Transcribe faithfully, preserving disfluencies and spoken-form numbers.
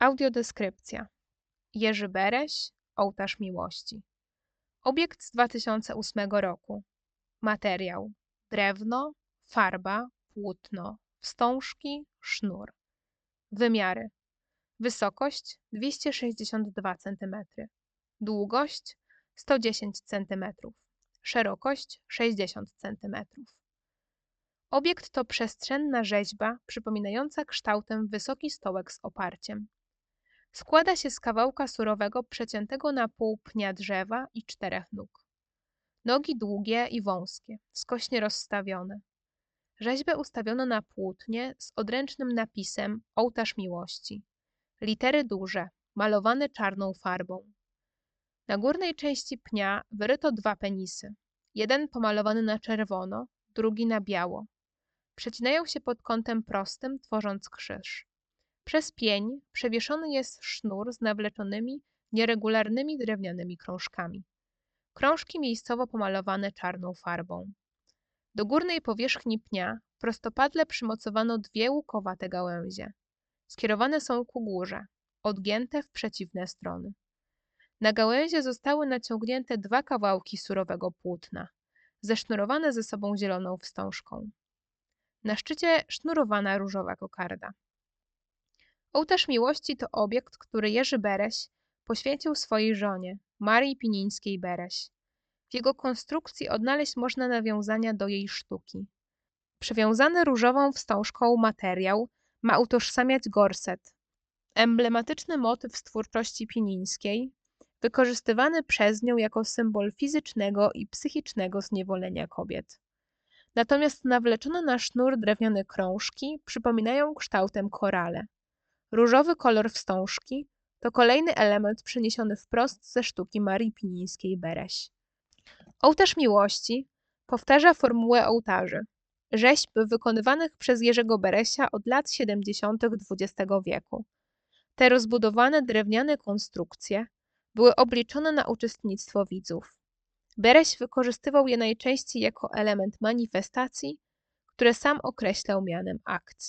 Audiodeskrypcja. Jerzy Bereś, Ołtarz Miłości. Obiekt z dwa tysiące ósmego roku. Materiał: drewno, farba, płótno, wstążki, sznur. Wymiary: wysokość dwieście sześćdziesiąt dwa centymetry, długość sto dziesięć centymetrów, szerokość sześćdziesiąt centymetrów. Obiekt to przestrzenna rzeźba przypominająca kształtem wysoki stołek z oparciem. Składa się z kawałka surowego przeciętego na pół pnia drzewa i czterech nóg. Nogi długie i wąskie, skośnie rozstawione. Rzeźbę ustawiono na płótnie z odręcznym napisem Ołtarz Miłości. Litery duże, malowane czarną farbą. Na górnej części pnia wyryto dwa penisy. Jeden pomalowany na czerwono, drugi na biało. Przecinają się pod kątem prostym, tworząc krzyż. Przez pień przewieszony jest sznur z nawleczonymi, nieregularnymi drewnianymi krążkami. Krążki miejscowo pomalowane czarną farbą. Do górnej powierzchni pnia prostopadle przymocowano dwie łukowate gałęzie. Skierowane są ku górze, odgięte w przeciwne strony. Na gałęzie zostały naciągnięte dwa kawałki surowego płótna, zesznurowane ze sobą zieloną wstążką. Na szczycie sznurowana różowa kokarda. Ołtarz Miłości to obiekt, który Jerzy Bereś poświęcił swojej żonie, Marii Pinińskiej-Bereś. W jego konstrukcji odnaleźć można nawiązania do jej sztuki. Przewiązany różową wstążką materiał ma utożsamiać gorset, emblematyczny motyw z twórczości Pinińskiej, wykorzystywany przez nią jako symbol fizycznego i psychicznego zniewolenia kobiet. Natomiast nawleczone na sznur drewniane krążki przypominają kształtem korale. Różowy kolor wstążki to kolejny element przeniesiony wprost ze sztuki Marii Pinińskiej-Bereś. Ołtarz Miłości powtarza formułę ołtarzy, rzeźb wykonywanych przez Jerzego Beresia od lat siedemdziesiątych dwudziestego wieku. Te rozbudowane drewniane konstrukcje były obliczone na uczestnictwo widzów. Bereś wykorzystywał je najczęściej jako element manifestacji, które sam określał mianem akcji.